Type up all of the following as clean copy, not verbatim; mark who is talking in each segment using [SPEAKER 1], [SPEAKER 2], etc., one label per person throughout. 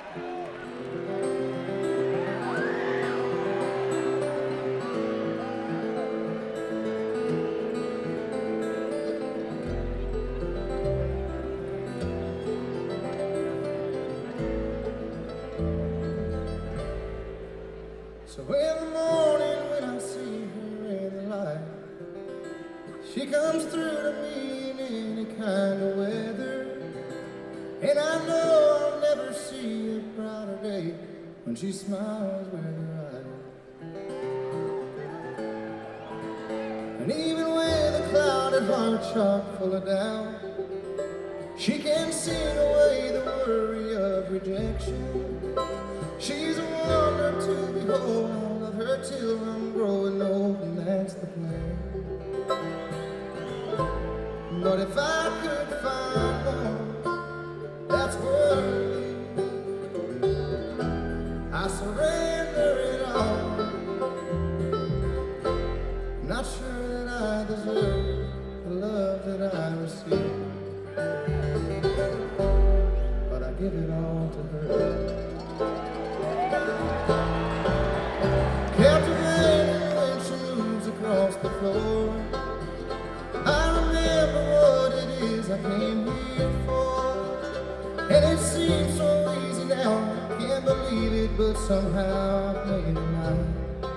[SPEAKER 1] So in the morning when I see her in the light, she comes through to me in any kind of weather. And I know I'll never see a brighter day when she smiles with her eyes. And even with a clouded heart chock full of doubt, she can sing away the worry of rejection. She's a wonder to behold. I'll love her till I'm growing old, and that's the plan. But if I could find one that's worthy, I surrender it all. Not sure that I deserve the love that I receive, but I give it all to her. Captivating when she moves across the floor, I remember what it is I came here for. And it seems so easy now, I can't believe it, but somehow I've made it mine.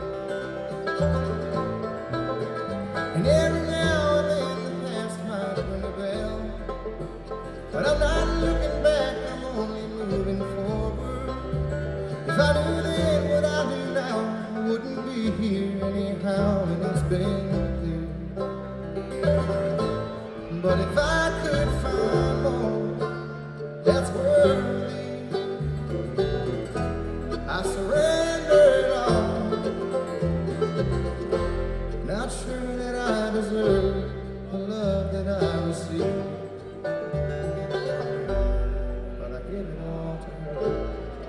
[SPEAKER 1] And every now and then the past might ring a bell, but I'm not looking back, I'm only moving forward. If I knew then what I do now, I wouldn't be here anyhow, and it's been clear. But if I could find one that's worthy, I surrender it all. Not sure that I deserve the love that I receive, but I give it all to her.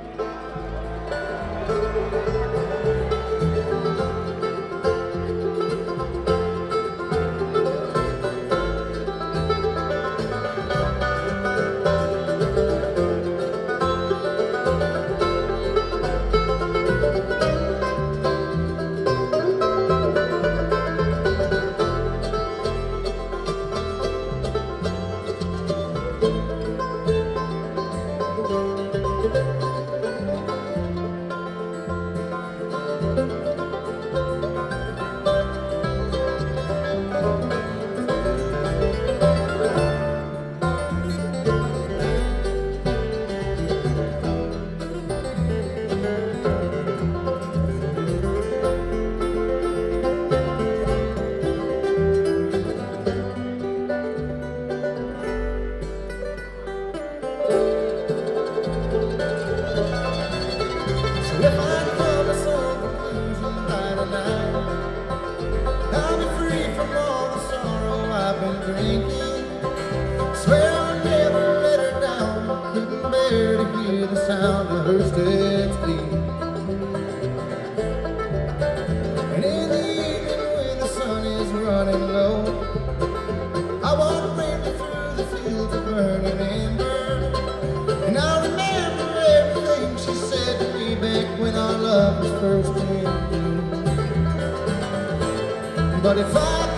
[SPEAKER 1] If I come to some conclusion by tonight, I'll be free from all the sorrow I've been drinking. Swear I'll never let her down, couldn't bear to hear the sound of her steps bleed. And in the evening when the sun is running low, I walk bravely through the fields of burning ember, and I remember everything she said to me back when our love was first in bloom. But if I